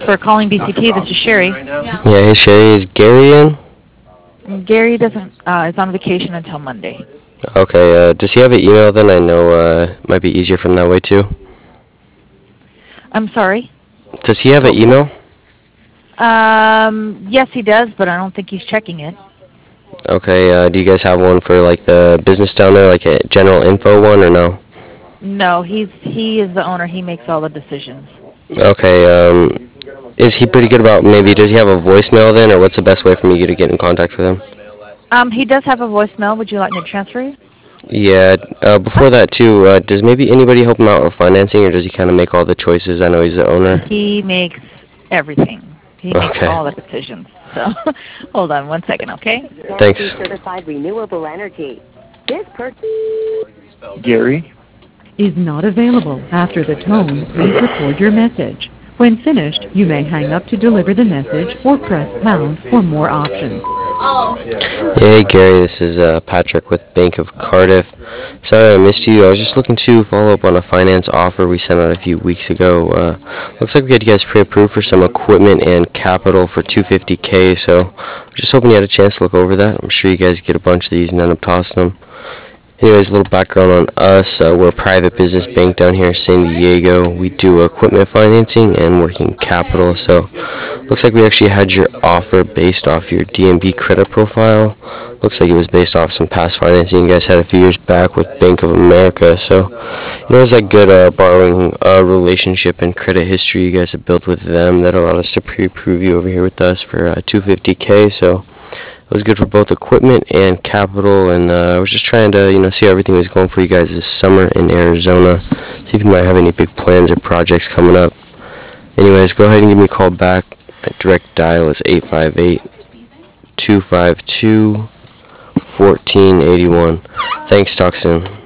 For calling BCT, this is Sherry. Yeah, hey Sherry, is Gary in? Gary doesn't is on vacation until Monday. Okay, does he have an email then? I know it might be easier from that way too. I'm sorry. Does he have an What was email? that? Yes, he does, but I don't think he's checking it. Okay, do you guys have one for like the business down there, like a general info one or no? No, he is the owner. He makes all the decisions. Okay, is he pretty good about maybe, does he have a voicemail then, or what's the best way for me to get in contact with him? He does have a voicemail. Would you like me to transfer you? Yeah, before that too, does maybe anybody help him out with financing, or does he kind of make all the choices? I know he's the owner. He makes everything. He makes Okay, all the decisions. So, hold on 1 second, okay? thanks. Certified renewable energy. This person. Gary? Is not available. After the tone, please record your message. When finished, you may hang up to deliver the message or press pound for more options. Hey Gary, this is Patrick with Bank of Cardiff. Sorry I missed you. I was just looking to follow up on a finance offer we sent out a few weeks ago. Looks like we had you guys pre-approved for some equipment and capital for 250K, so I'm just hoping you had a chance to look over that. I'm sure you guys get a bunch of these and end up tossing them. Anyways, a little background on us. We're a private business bank down here in San Diego. We do equipment financing and working capital. So, looks like we actually had your offer based off your DNB credit profile. Looks like it was based off some past financing you guys had a few years back with Bank of America. So, there's that good borrowing relationship and credit history you guys have built with them that allowed us to pre-approve you over here with us for 250K. So, it was good for both equipment and capital, and I was just trying to, see how everything was going for you guys this summer in Arizona. See if you might have any big plans or projects coming up. Anyways, go ahead and give me a call back. My direct dial is 858-252-1481. Thanks, talk soon.